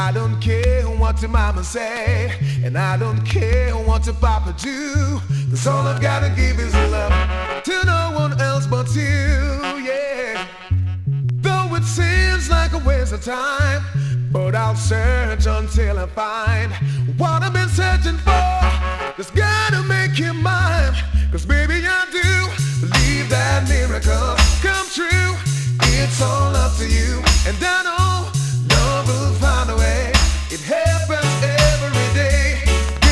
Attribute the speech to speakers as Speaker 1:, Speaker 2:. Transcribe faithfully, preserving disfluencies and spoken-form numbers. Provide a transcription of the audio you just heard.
Speaker 1: I don't care what your mama say, and I don't care what your papa do, 'cause all I've gotta give is love to no one else but you, yeah. Though it seems like a waste of time, but I'll search until I find what I've been searching for. Just gotta make you mine.